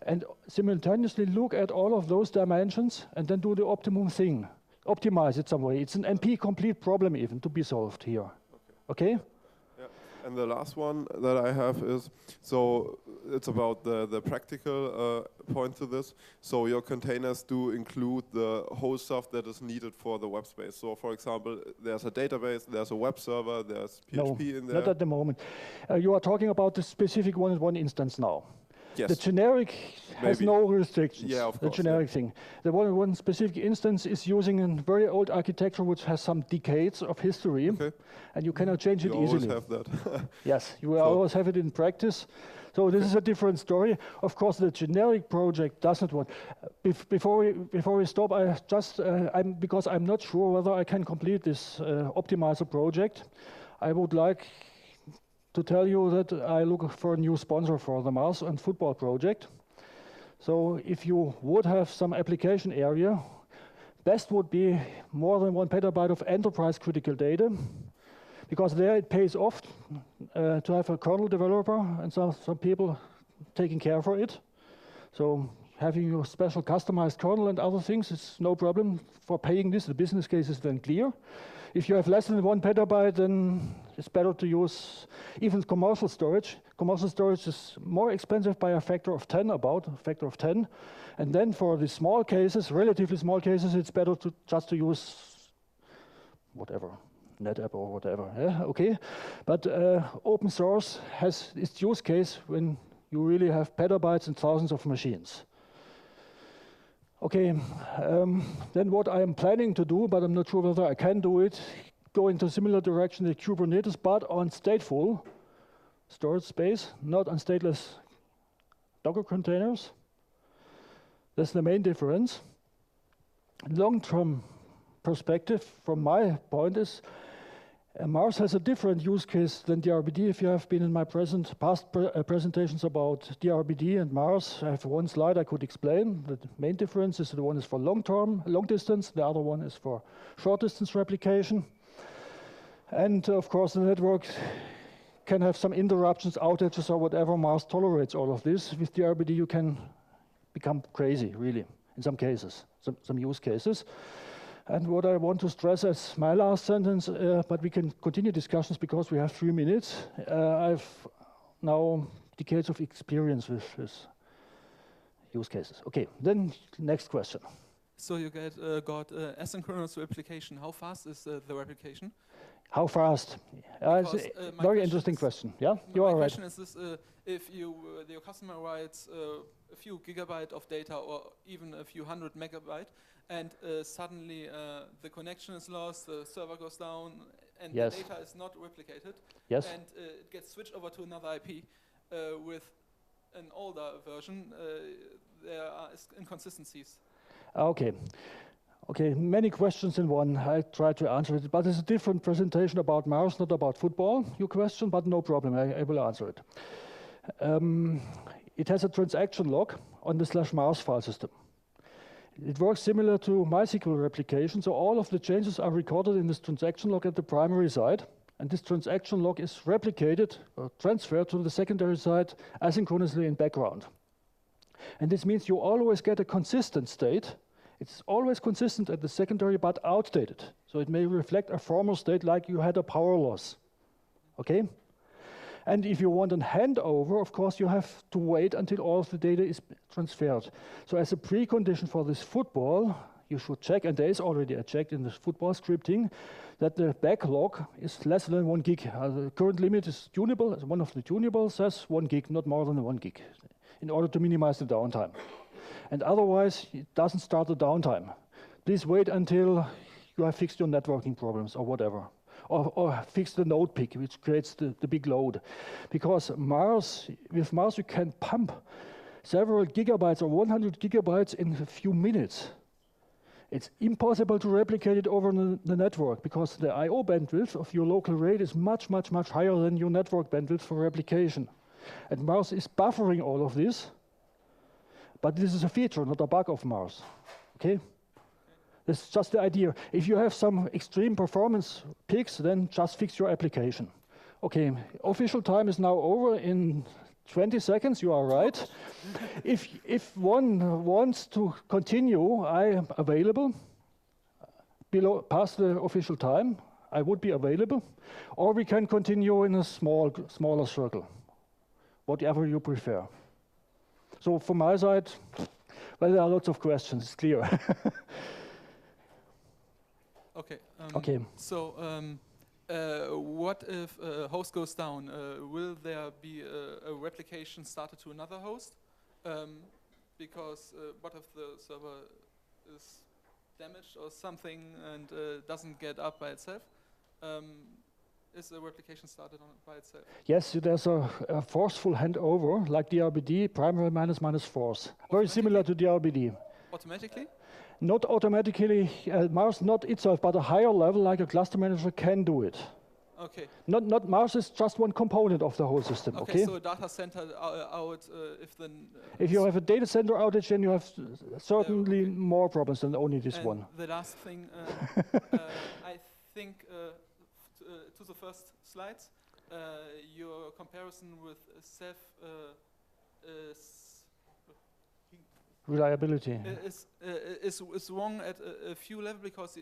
and simultaneously look at all of those dimensions and then do the optimum thing. Optimize it some way. It's an NP-complete problem even to be solved here. Okay? Yeah. And the last one that I have is, so it's about the practical point to this. So your containers do include the whole stuff that is needed for the web space. So for example, there's a database, there's a web server, there's PHP in there. Not at the moment. You are talking about the specific one instance now. Yes. The generic has no restrictions. Yeah, of course. The generic thing. The one specific instance is using a very old architecture which has some decades of history, and you cannot change it easily. You always have that. Yes, you will always have it in practice. So this is a different story. Of course, the generic project doesn't want. Before we stop, I just because I'm not sure whether I can complete this optimizer project, I would like to tell you that I look for a new sponsor for the Mars and football project. So if you would have some application area, best would be more than 1 petabyte of enterprise critical data, because there it pays off to have a kernel developer and some people taking care for it. So having your special customized kernel and other things is no problem for paying this. The business case is then clear. If you have less than 1 petabyte, then it's better to use even commercial storage. Commercial storage is more expensive by a factor of 10, about a factor of 10. And then for the small cases, relatively small cases, it's better to just to use whatever, NetApp or whatever. Yeah, okay. But open source has its use case when you really have petabytes and thousands of machines. Okay, then what I am planning to do, but I'm not sure whether I can do it, go into a similar direction to Kubernetes, but on stateful storage space, not on stateless Docker containers. That's the main difference. Long-term perspective, from my point, is Mars has a different use case than DRBD. If you have been in my past presentations about DRBD and Mars, I have one slide I could explain. The main difference is the one is for long distance, the other one is for short distance replication. And of course, the network can have some interruptions, outages, or whatever. Mars tolerates all of this. With DRBD, you can become crazy, really, in some cases, some use cases. And what I want to stress as my last sentence, but we can continue discussions because we have 3 minutes. I've now decades of experience with use cases. Okay, then next question. So you got asynchronous replication. How fast is the replication? How fast? Very interesting question. Yeah, you are right. My question is this: if your customer writes a few gigabyte of data or even a few 100 megabyte, and suddenly the connection is lost, the server goes down, and the data is not replicated, and it gets switched over to another IP with an older version, there are inconsistencies. Okay. Okay, many questions in one. I try to answer it, but it's a different presentation about Mars, not about football, your question, but no problem, I will answer it. It has a transaction log on the /Mars file system. It works similar to MySQL replication, so all of the changes are recorded in this transaction log at the primary side, and this transaction log is replicated or transferred to the secondary side asynchronously in background. And this means you always get a consistent state. It's always consistent at the secondary, but outdated. So it may reflect a former state like you had a power loss. Okay? And if you want a handover, of course, you have to wait until all of the data is transferred. So as a precondition for this football, you should check, and there is already a check in the football scripting, that the backlog is less than 1 gig. The current limit is tunable. One of the tunables says 1 gig, not more than 1 gig, in order to minimize the downtime. And otherwise, it doesn't start the downtime. Please wait until you have fixed your networking problems or whatever. Or fix the node peak, which creates the big load. Because with Mars, you can pump several gigabytes or 100 gigabytes in a few minutes. It's impossible to replicate it over the network because the I/O bandwidth of your local RAID is much, much, much higher than your network bandwidth for replication. And Mars is buffering all of this. But this is a feature, not a bug of Mars. Okay? That's just the idea. If you have some extreme performance peaks, then just fix your application. Okay, official time is now over. In 20 seconds, you are right. If one wants to continue, I am available. Past the official time, I would be available. Or we can continue in a smaller circle, whatever you prefer. So from my side, well, there are lots of questions, it's clear. Okay. Okay. So, what if a host goes down? Will there be a replication started to another host? Because what if the server is damaged or something and doesn't get up by itself? Is the replication started on by itself? Yes, there's a forceful handover, like DRBD, primary minus force. Very similar to DRBD. Automatically? Not automatically, Mars not itself, but a higher level, like a cluster manager, can do it. Okay. Not Mars is just one component of the whole system. Okay. So a data center out if you have a data center outage, then you have certainly more problems than only this one. The last thing, I think, to the first slides, your comparison with Ceph reliability is wrong at a few levels because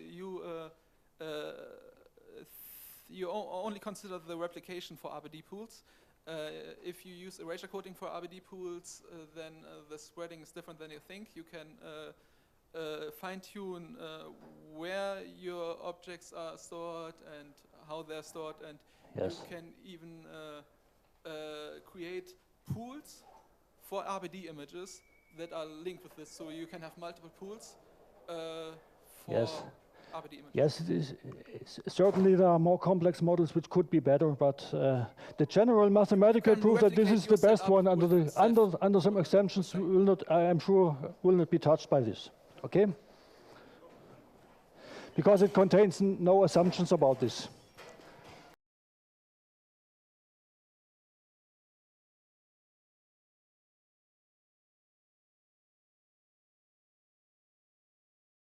you only consider the replication for RBD pools. If you use erasure coding for RBD pools, then the spreading is different than you think. You can fine-tune where your objects are stored and how they're stored, and you can even create pools for RBD images that are linked with this, so you can have multiple pools for RBD images. Yes, certainly there are more complex models which could be better, but the general mathematical proof that this is the best one under some extensions will not, I am sure, will not be touched by this. Okay? Because it contains no assumptions about this.